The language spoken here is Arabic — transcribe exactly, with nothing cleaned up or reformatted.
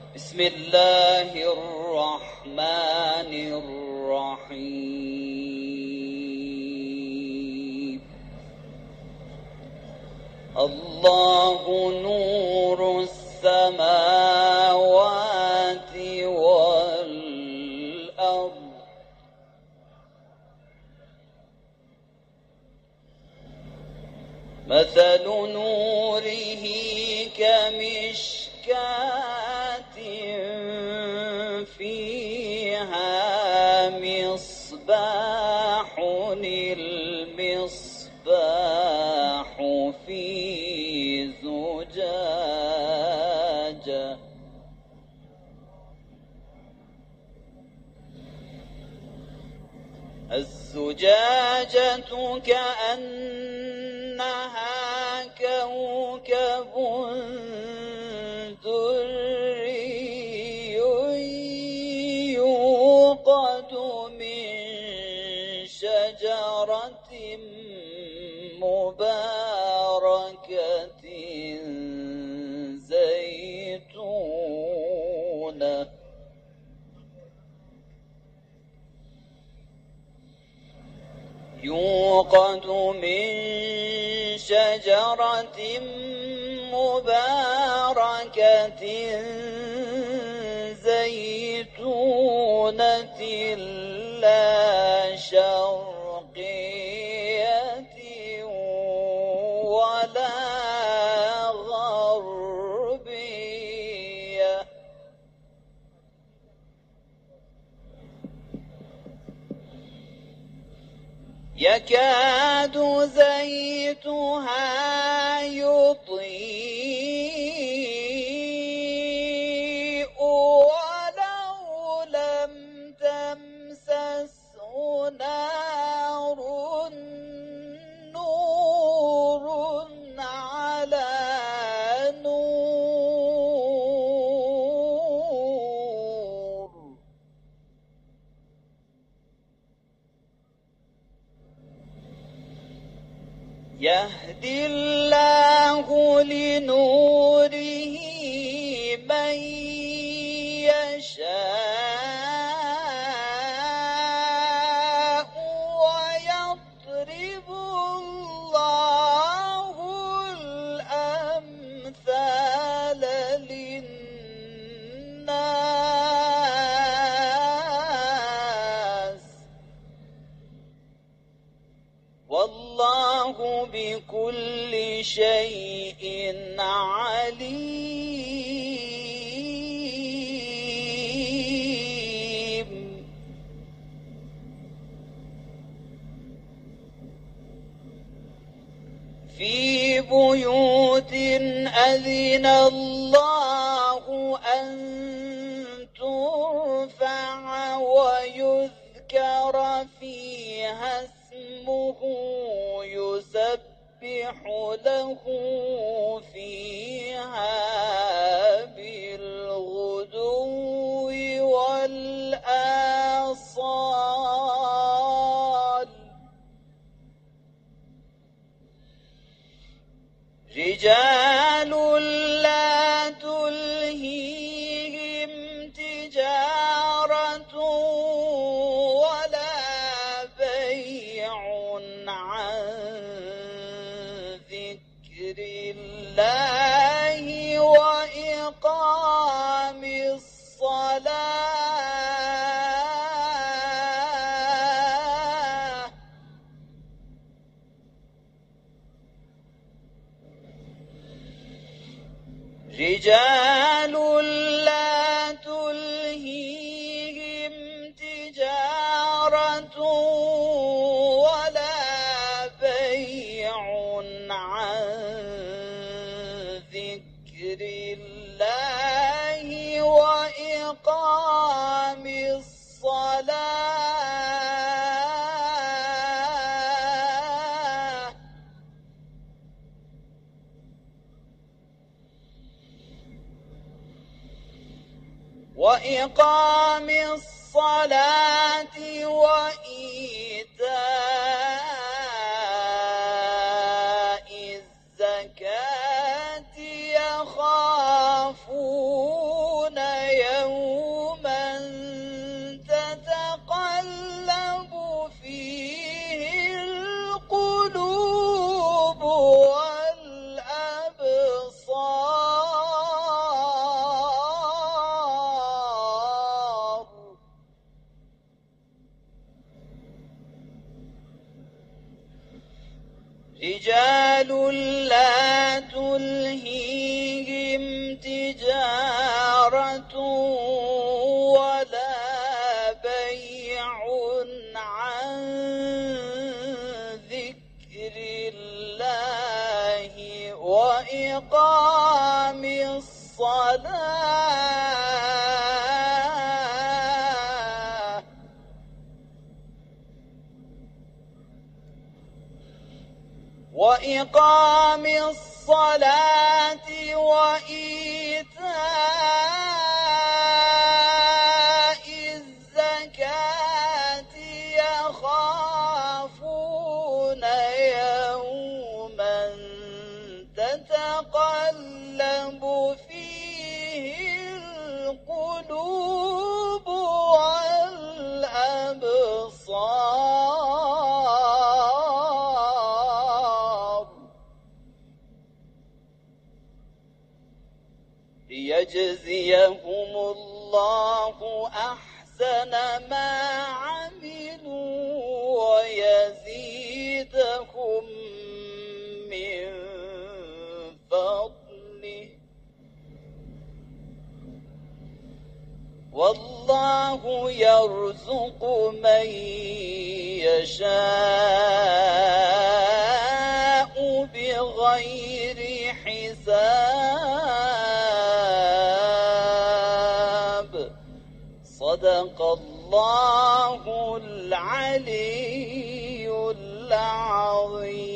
بسم الله الرحمن الرحيم. الله نور السماوات والأرض مثل نوره كمشكاة فيها مصباح المصباح في زجاجة الزجاجة كأنها كوكب دري يوقد من شجرة مباركة زيتونة يوقد من شجرة مباركة زيتونة لا شرقية ولا غربية يكاد زيتها يضيء ولو لم تمسسه نار نور على نور يهدي الله لنوره من يشاء ويضرب الله الأمثال للناس والله بكل شيء عليم. في بيوت أذن الله أن ترفع ويذكر فيها اسمه يسبح له فيها بالغدو والآصال رجال لا تلهيهم تجارة ولا بيع عن ذكر الله وإقام الصلاة رجال لا تلهيهم تجارة ولا بيع عن ذكر الله وإقام الصلاة وإقام الصلاة وإيتاء الزكاة يخافون رجال لا تلهيهم تجارة ولا بيع عن ذكر الله وإقام الصلاة وإقام الصلاة وإيتاء الزكاة يخافون يوما تتقلب فيه القلوب والأبصار ليجزيهم الله أحسن ما عملوا ويزيدهم من فضله والله يرزق من يشاء بغير حساب صدق الله العلي العظيم.